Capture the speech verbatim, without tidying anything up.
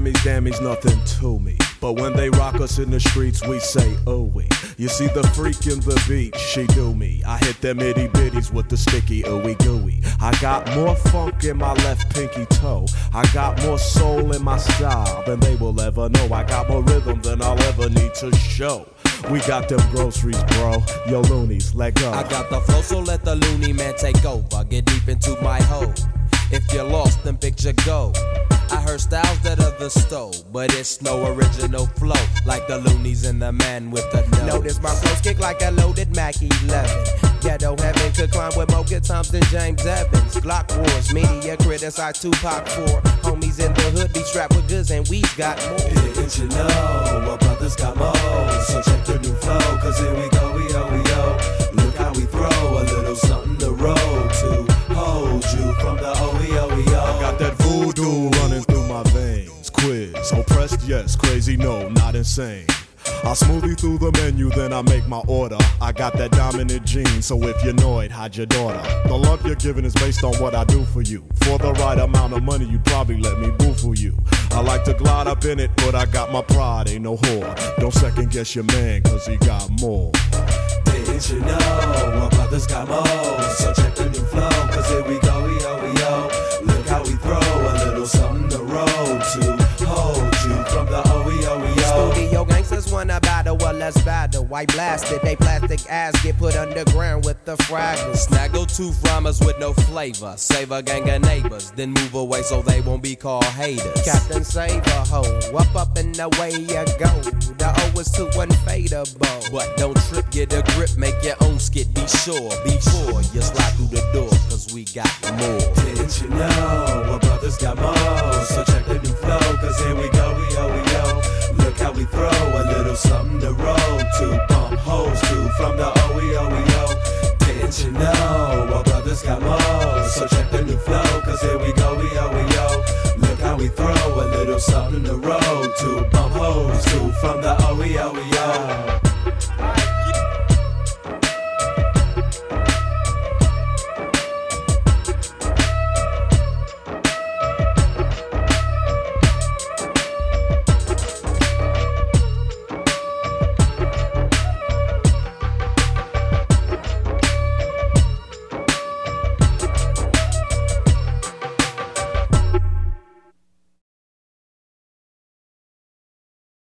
Grammys, Dammy's nothing to me. But when they rock us in the streets, we say, oh, we. You see the freak in the beat, she do me. I hit them itty bitties with the sticky ooey gooey. I got more funk in my left pinky toe. I got more soul in my style than they will ever know. I got more rhythm than I'll ever need to show. We got them groceries, bro. Yo, loonies, let go. I got the flow, so let the loony man take over. Get deep into my hole. If you're lost, then picture go. I heard styles that others stole, but it's no original flow, like the loonies and the man with the nose. Notice my flows kick like a loaded Mac eleven. Ghetto heaven could climb with more good times than James Evans. Glock wars, media criticize Tupac for. Homies in the hood be strapped with goods and we've got more. Didn't you know our brothers got more? So check the new flow, cause here we go, we yo, we yo. Look how we throw a little something to roll to. Hold you from the O E O E O. I got that voodoo running through my veins. Quiz, oppressed, yes, crazy, no, not insane. I smoothie through the menu, then I make my order. I got that dominant gene, so if you're annoyed, hide your daughter. The love you're giving is based on what I do for you. For the right amount of money, you'd probably let me boo for you. I like to glide up in it, but I got my pride, ain't no whore. Don't second guess your man, cause he got more. Didn't you know our brothers got more? So check the new flow, cause here we go, we yo, we yo. Look how we throw a little something to roll to. Hold you from the O E O E O. Studio gangsters wanna battle, well let's battle. White blasted, they plastic ass get put underground with the fragments. Snaggle two rhymers with no flavor. Save a gang of neighbors, then move away so they won't be called haters. Captain Save a hoe, up up and away you go. The O is too unfadable. But don't trip, get a grip, make your own skit, be sure. Before you slide through the door, cause we got more. Didn't you know our brothers got more? So check the new flow, cause here we go, we yo, we yo. Look how we throw a little something to roll to. Bump hoes to from the O E O E O. Didn't you know our brothers got more? So check the new flow, cause here we go, we yo, we yo. Look how we throw a little something to roll to. Bump hoes to from the O E O E O.